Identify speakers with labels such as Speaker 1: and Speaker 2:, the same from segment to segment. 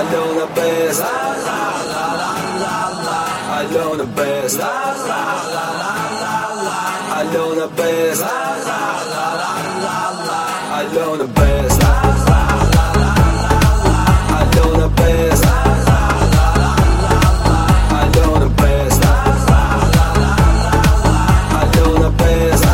Speaker 1: Alona Best, Alona Best, Alona Best, Alona Best, Alona Best, Alona Best, Alona Best,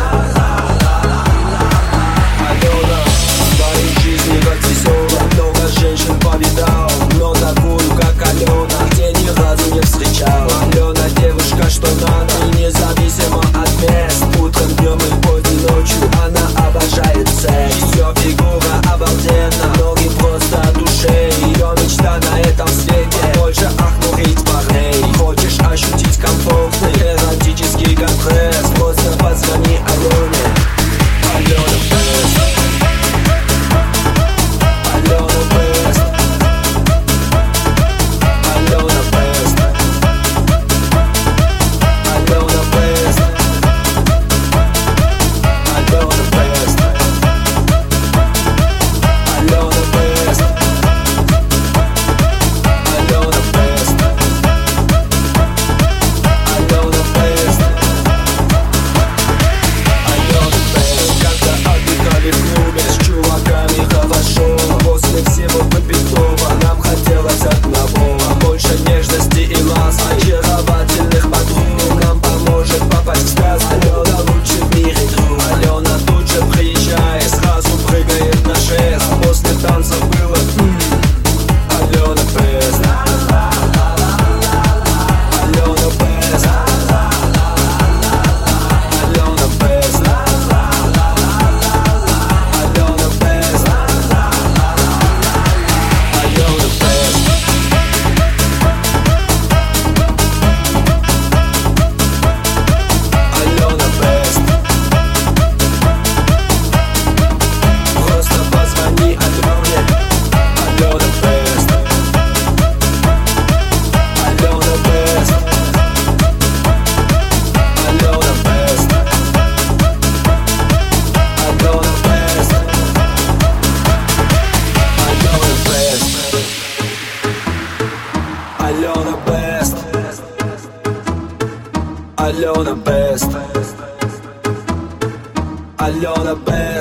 Speaker 1: Алена. В своей жизни как весела, много женщин повидал, но такую как Алена где ни разу не встречал. Алена девушка что надо, и независимо от мест, утром, днем и поздней ночью она обожает секс. Ее фигура обалденна, ноги просто от ушей. Ее мечта на этом свете больше охмурить парней. Хочешь ощутить комфортный эротический компресс, просто позвони Алене. Алена Бест, Алена Бест, Алена Бест, Алена Бест, Алена Бест, Алена Бест, Алена Бест, Алена Бест, Алена Бест. Когда отдыхали в клубе с чуваками хорошо, после всего выпитого нам хотелось одного: больше нежности и ласк, очаровательных подруг. Нам поможет попасть в сказку. Алена лучше в мире друг. Алена тут же приезжает, сразу прыгает на шест. После танцев было Алена Бест, Алена Бест, Алена Бест, Алена Бест, Алена Бест, Алена Бест. Просто позвони Алене. Алена Бест, Алена Бест, Алена Бест, Алена Бест, Алена Бест, Алена Бест, Алена Бест, Алена Бест.